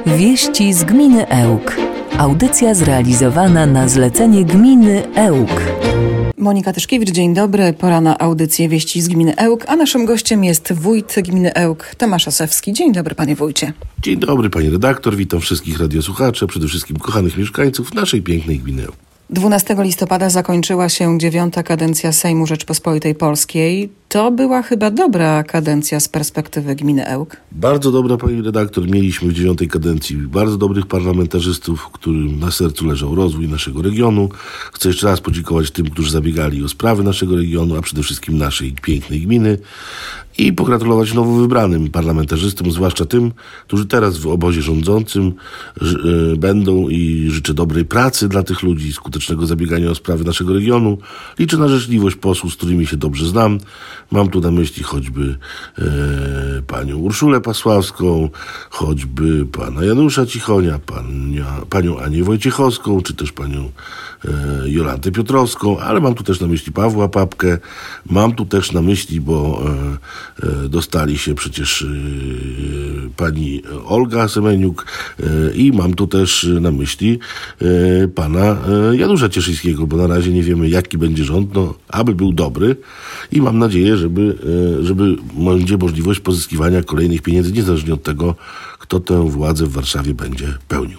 Wieści z gminy Ełk. Audycja zrealizowana na zlecenie gminy Ełk. Monika Tyszkiewicz, dzień dobry. Pora na audycję Wieści z gminy Ełk, a naszym gościem jest wójt gminy Ełk, Tomasz Osewski. Dzień dobry, panie wójcie. Dzień dobry, pani redaktor. Witam wszystkich radiosłuchaczy, przede wszystkim kochanych mieszkańców naszej pięknej gminy Ełk. 12 listopada zakończyła się 9. kadencja Sejmu Rzeczpospolitej Polskiej. To była chyba dobra kadencja z perspektywy gminy Ełk. Bardzo dobra, pani redaktor. Mieliśmy w 9. kadencji bardzo dobrych parlamentarzystów, którym na sercu leżał rozwój naszego regionu. Chcę jeszcze raz podziękować tym, którzy zabiegali o sprawy naszego regionu, a przede wszystkim naszej pięknej gminy. I pogratulować nowo wybranym parlamentarzystom, zwłaszcza tym, którzy teraz w obozie rządzącym będą, i życzę dobrej pracy dla tych ludzi, skutecznego zabiegania o sprawy naszego regionu. Liczę na życzliwość posłów, z którymi się dobrze znam. Mam tu na myśli choćby panią Urszulę Pasławską, choćby pana Janusza Cichonia, panią Anię Wojciechowską, czy też panią Jolantę Piotrowską, ale mam tu też na myśli Pawła Papkę, mam tu też na myśli, bo dostali się przecież pani Olga Semeniuk i mam tu też na myśli pana Janusza Cieszyńskiego, bo na razie nie wiemy, jaki będzie rząd, aby był dobry i mam nadzieję, żeby będzie możliwość pozyskiwania kolejnych pieniędzy, niezależnie od tego, kto tę władzę w Warszawie będzie pełnił.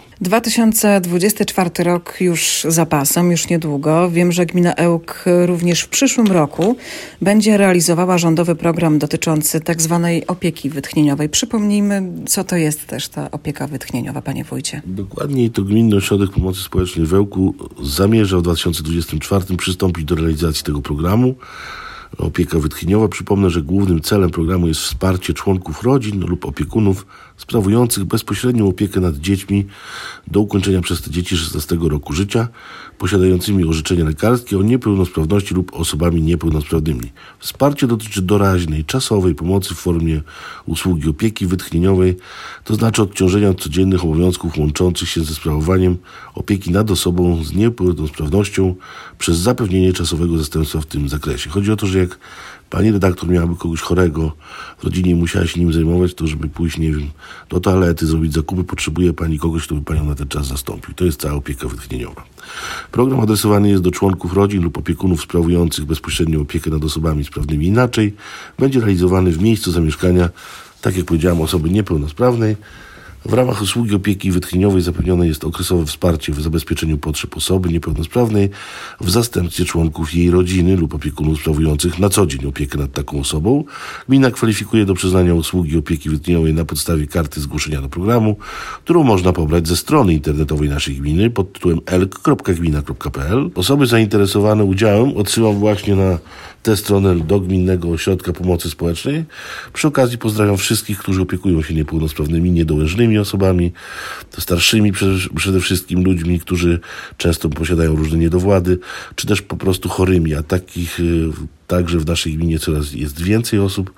2024 rok już za pasem, już niedługo. Wiem, że gmina Ełk również w przyszłym roku będzie realizowała rządowy program dotyczący tak zwanej opieki wytchnieniowej. Przypomnijmy, co to jest też ta opieka wytchnieniowa, panie wójcie. Dokładniej to Gminny Ośrodek Pomocy Społecznej w Ełku zamierza w 2024 przystąpić do realizacji tego programu. Opieka wytchnieniowa. Przypomnę, że głównym celem programu jest wsparcie członków rodzin lub opiekunów sprawujących bezpośrednią opiekę nad dziećmi do ukończenia przez te dzieci 16 roku życia, posiadającymi orzeczenia lekarskie o niepełnosprawności lub osobami niepełnosprawnymi. Wsparcie dotyczy doraźnej, czasowej pomocy w formie usługi opieki wytchnieniowej, to znaczy odciążenia od codziennych obowiązków łączących się ze sprawowaniem opieki nad osobą z niepełnosprawnością przez zapewnienie czasowego zastępstwa w tym zakresie. Chodzi o to, że jak pani redaktor miałaby kogoś chorego w rodzinie i musiała się nim zajmować, to żeby pójść, nie wiem, do toalety, zrobić zakupy, potrzebuje pani kogoś, kto by panią na ten czas zastąpił. To jest cała opieka wytchnieniowa. Program adresowany jest do członków rodzin lub opiekunów sprawujących bezpośrednią opiekę nad osobami sprawnymi inaczej. Będzie realizowany w miejscu zamieszkania, tak jak powiedziałem, osoby niepełnosprawnej. W ramach usługi opieki wytchnieniowej zapewnione jest okresowe wsparcie w zabezpieczeniu potrzeb osoby niepełnosprawnej w zastępstwie członków jej rodziny lub opiekunów sprawujących na co dzień opiekę nad taką osobą. Gmina kwalifikuje do przyznania usługi opieki wytchnieniowej na podstawie karty zgłoszenia do programu, którą można pobrać ze strony internetowej naszej gminy pod tytułem elk.gmina.pl. Osoby zainteresowane udziałem odsyłam właśnie na tę stronę do Gminnego Ośrodka Pomocy Społecznej. Przy okazji pozdrawiam wszystkich, którzy opiekują się niepełnosprawnymi, niedołężnymi osobami, starszymi przede wszystkim ludźmi, którzy często posiadają różne niedowłady, czy też po prostu chorymi, a takich także w naszej gminie coraz jest więcej osób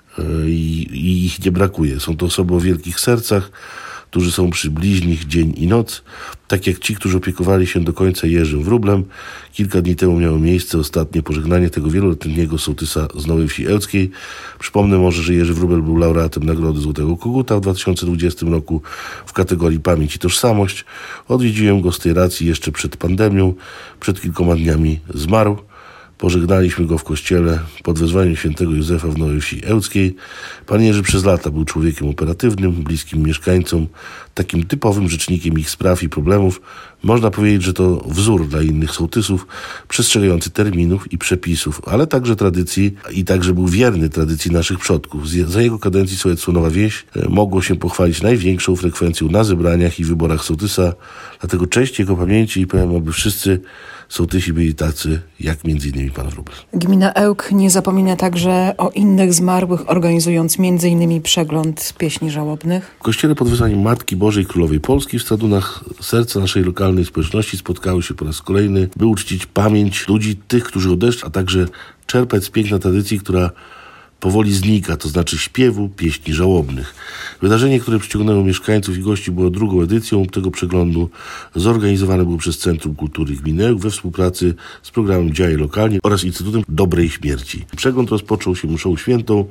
i ich nie brakuje. Są to osoby o wielkich sercach, którzy są przy bliźnich dzień i noc, tak jak ci, którzy opiekowali się do końca Jerzym Wróblem. Kilka dni temu miało miejsce ostatnie pożegnanie tego wieloletniego sołtysa z Nowej Wsi Ełckiej. Przypomnę może, że Jerzy Wróbel był laureatem Nagrody Złotego Koguta w 2020 roku w kategorii Pamięć i Tożsamość. Odwiedziłem go z tej racji jeszcze przed pandemią. Przed kilkoma dniami zmarł. Pożegnaliśmy go w kościele pod wezwaniem świętego Józefa w Nowej Wsi Ełckiej. Pan Jerzy przez lata był człowiekiem operatywnym, bliskim mieszkańcom, takim typowym rzecznikiem ich spraw i problemów. Można powiedzieć, że to wzór dla innych sołtysów, przestrzegający terminów i przepisów, ale także tradycji i także był wierny tradycji naszych przodków. Za jego kadencji sołectwo Nowa Wieś mogło się pochwalić największą frekwencją na zebraniach i wyborach sołtysa. Dlatego cześć jego pamięci i powiem, aby wszyscy sołtysi byli tacy, jak m.in. pan Wróbel. Gmina Ełk nie zapomina także o innych zmarłych, organizując m.in. przegląd pieśni żałobnych. W kościele pod wezwaniem Matki Bożej Królowej Polski w Stadunach serca naszej lokalnej społeczności spotkały się po raz kolejny, by uczcić pamięć ludzi, tych, którzy odeszli, a także czerpać z piękna tradycji, która powoli znika, to znaczy śpiewu pieśni żałobnych. Wydarzenie, które przyciągnęło mieszkańców i gości, było drugą edycją tego przeglądu. Zorganizowane było przez Centrum Kultury Gminy Ełk we współpracy z programem Działaj Lokalnie oraz Instytutem Dobrej Śmierci. Przegląd rozpoczął się mszą świętą,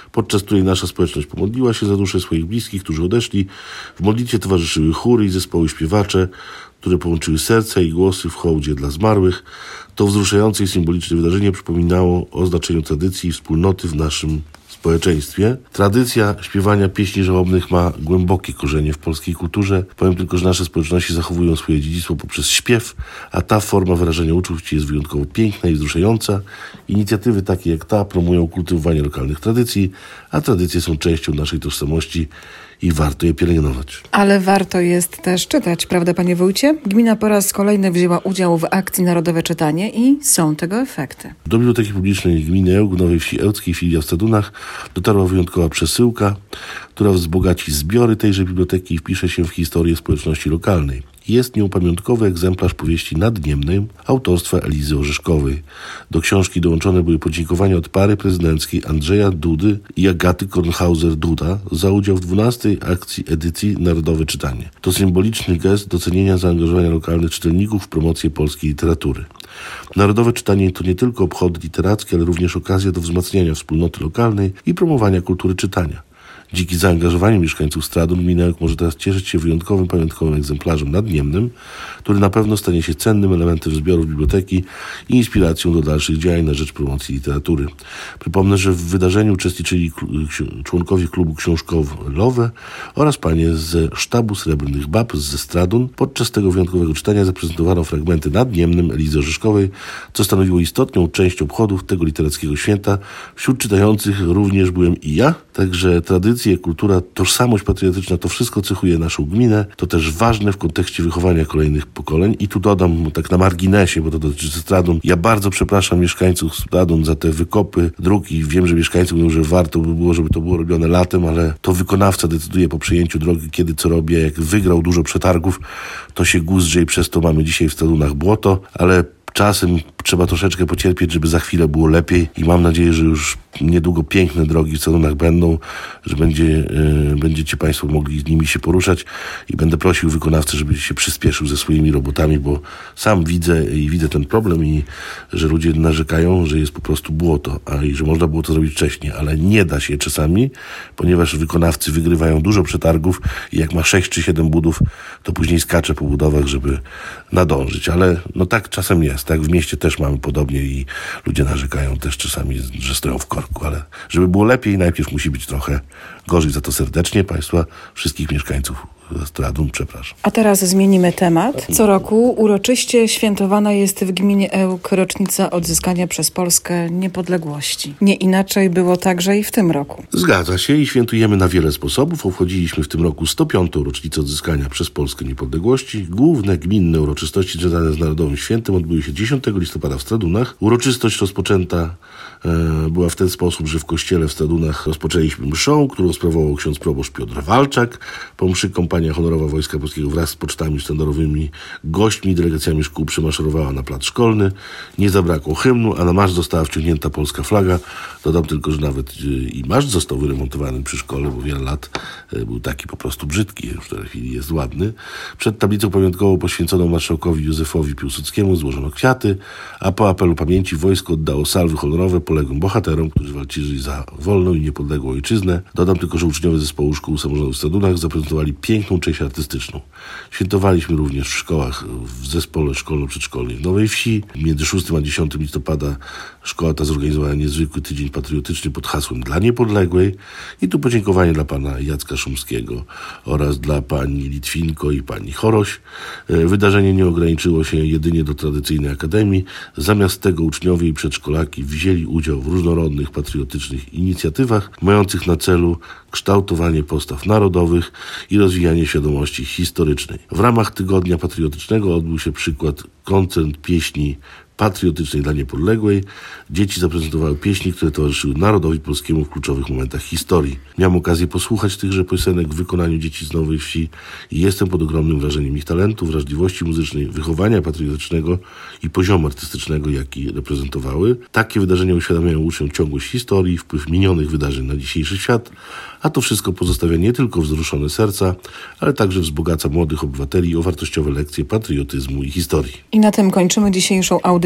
podczas której nasza społeczność pomodliła się za dusze swoich bliskich, którzy odeszli. W modlitwie towarzyszyły chóry i zespoły śpiewacze, które połączyły serca i głosy w hołdzie dla zmarłych. To wzruszające i symboliczne wydarzenie przypominało o znaczeniu tradycji i wspólnoty w naszym społeczeństwie. Tradycja śpiewania pieśni żałobnych ma głębokie korzenie w polskiej kulturze. Powiem tylko, że nasze społeczności zachowują swoje dziedzictwo poprzez śpiew, a ta forma wyrażenia uczuć jest wyjątkowo piękna i wzruszająca. Inicjatywy takie jak ta promują kultywowanie lokalnych tradycji, a tradycje są częścią naszej tożsamości i warto je pielęgnować. Ale warto jest też czytać, prawda, panie wójcie? Gmina po raz kolejny wzięła udział w akcji Narodowe Czytanie i są tego efekty. Do Biblioteki Publicznej Gminy Ełk w Nowej Wsi Ełckiej, filia w Stadunach, dotarła wyjątkowa przesyłka, która wzbogaci zbiory tejże biblioteki i wpisze się w historię społeczności lokalnej. Jest nią pamiątkowy egzemplarz powieści Nadniemnej autorstwa Elizy Orzeszkowej. Do książki dołączone były podziękowania od pary prezydenckiej Andrzeja Dudy i Agaty Kornhauser-Duda za udział w 12. akcji edycji Narodowe Czytanie. To symboliczny gest docenienia zaangażowania lokalnych czytelników w promocję polskiej literatury. Narodowe Czytanie to nie tylko obchody literackie, ale również okazja do wzmacniania wspólnoty lokalnej i promowania kultury czytania. Dzięki zaangażowaniu mieszkańców Stradun gmina Ełk może teraz cieszyć się wyjątkowym pamiątkowym egzemplarzem nadniemnym, który na pewno stanie się cennym elementem zbiorów biblioteki i inspiracją do dalszych działań na rzecz promocji literatury. Przypomnę, że w wydarzeniu uczestniczyli członkowie klubu książkowe oraz panie ze sztabu Srebrnych Bab ze Stradun. Podczas tego wyjątkowego czytania zaprezentowano fragmenty Nadniemnym Elizy Orzeszkowej, co stanowiło istotną część obchodów tego literackiego święta. Wśród czytających również byłem i ja, także tradycje, kultura, tożsamość patriotyczna, to wszystko cechuje naszą gminę. To też ważne w kontekście wychowania kolejnych pokoleń. I tu dodam tak na marginesie, bo to dotyczy Stradun. Ja bardzo przepraszam mieszkańców Stradun za te wykopy dróg i wiem, że mieszkańcy mówią, że warto by było, żeby to było robione latem, ale to wykonawca decyduje po przejęciu drogi, kiedy co robi. Jak wygrał dużo przetargów, to się guzrze i przez to mamy dzisiaj w Stradunach błoto, ale czasem trzeba troszeczkę pocierpieć, żeby za chwilę było lepiej i mam nadzieję, że już niedługo piękne drogi w Stadunach będą, że będziecie Państwo mogli z nimi się poruszać i będę prosił wykonawcę, żeby się przyspieszył ze swoimi robotami, bo sam widzę ten problem i że ludzie narzekają, że jest po prostu błoto, i że można było to zrobić wcześniej, ale nie da się czasami, ponieważ wykonawcy wygrywają dużo przetargów i jak ma 6 czy 7 budów, to później skacze po budowach, żeby nadążyć, ale no tak czasem jest, tak w mieście też mamy podobnie i ludzie narzekają też czasami, że stoją w korku, ale żeby było lepiej, najpierw musi być trochę gorzej. Za to serdecznie Państwa, wszystkich mieszkańców Stradun przepraszam. A teraz zmienimy temat. Co roku uroczyście świętowana jest w gminie Ełk rocznica odzyskania przez Polskę niepodległości. Nie inaczej było także i w tym roku. Zgadza się i świętujemy na wiele sposobów. Obchodziliśmy w tym roku 105. rocznicę odzyskania przez Polskę niepodległości. Główne gminne uroczystości związane z Narodowym Świętem odbyły się 10 listopada w Stradunach. Uroczystość rozpoczęta była w ten sposób, że w kościele w Stradunach rozpoczęliśmy mszą, którą sprawował ksiądz proboszcz Piotr Walczak. Po mszy kompania honorowa Wojska Polskiego wraz z pocztami sztandarowymi, gośćmi i delegacjami szkół przemaszerowała na plac szkolny. Nie zabrakło hymnu, a na marsz została wciągnięta polska flaga. Dodam tylko, że nawet i marsz został wyremontowany przy szkole, bo wiele lat był taki po prostu brzydki, już w tej chwili jest ładny. Przed tablicą pamiątkową poświęconą marszałkowi Józefowi Piłsudskiemu złożono kwiaty, a po apelu pamięci wojsko oddało salwy honorowe poległym bohaterom, którzy walczyli za wolną i niepodległą ojczyznę. Dodam tylko, że uczniowie zespołu szkół samorządu w Stradunach zaprezentowali piękną część artystyczną. Świętowaliśmy również w szkołach w zespole szkolno-przedszkolnym w Nowej Wsi. Między 6 a 10 listopada szkoła ta zorganizowała niezwykły tydzień patriotyczny pod hasłem Dla Niepodległej i tu podziękowanie dla pana Jacka Szumskiego oraz dla pani Litwinko i pani Choroś. Wydarzenie nie ograniczyło się jedynie do tradycyjnej akademii. Zamiast tego uczniowie i przedszkolaki wzięli udział w różnorodnych patriotycznych inicjatywach mających na celu kształtowanie postaw narodowych i rozwijanie świadomości historycznej. W ramach Tygodnia Patriotycznego odbył się koncert pieśni patriotycznej dla niepodległej. Dzieci zaprezentowały pieśni, które towarzyszyły narodowi polskiemu w kluczowych momentach historii. Miałem okazję posłuchać tychże piosenek w wykonaniu dzieci z Nowej Wsi i jestem pod ogromnym wrażeniem ich talentu, wrażliwości muzycznej, wychowania patriotycznego i poziomu artystycznego, jaki reprezentowały. Takie wydarzenia uświadamiają uczniom ciągłość historii, wpływ minionych wydarzeń na dzisiejszy świat, a to wszystko pozostawia nie tylko wzruszone serca, ale także wzbogaca młodych obywateli o wartościowe lekcje patriotyzmu i historii. I na tym kończymy dzisiejszą audycję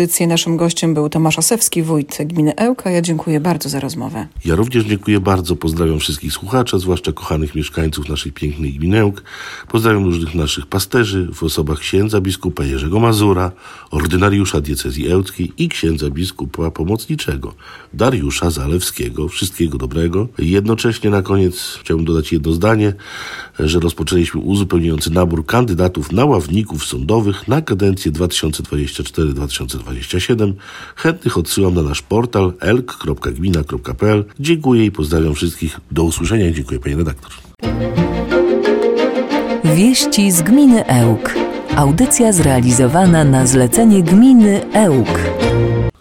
audycję. Naszym gościem był Tomasz Osewski, wójt gminy Ełk, a ja dziękuję bardzo za rozmowę. Ja również dziękuję bardzo. Pozdrawiam wszystkich słuchaczy, zwłaszcza kochanych mieszkańców naszej pięknej gminy Ełk. Pozdrawiam różnych naszych pasterzy w osobach księdza biskupa Jerzego Mazura, ordynariusza diecezji ełckiej i księdza biskupa pomocniczego Dariusza Zalewskiego. Wszystkiego dobrego. Jednocześnie na koniec chciałbym dodać jedno zdanie, że rozpoczęliśmy uzupełniający nabór kandydatów na ławników sądowych na kadencję 2024-2027. Chętnych odsyłam na nasz portal elk.gmina.pl. Dziękuję i pozdrawiam wszystkich. Do usłyszenia i dziękuję, pani redaktor. Wieści z gminy Ełk. Audycja zrealizowana na zlecenie gminy Ełk.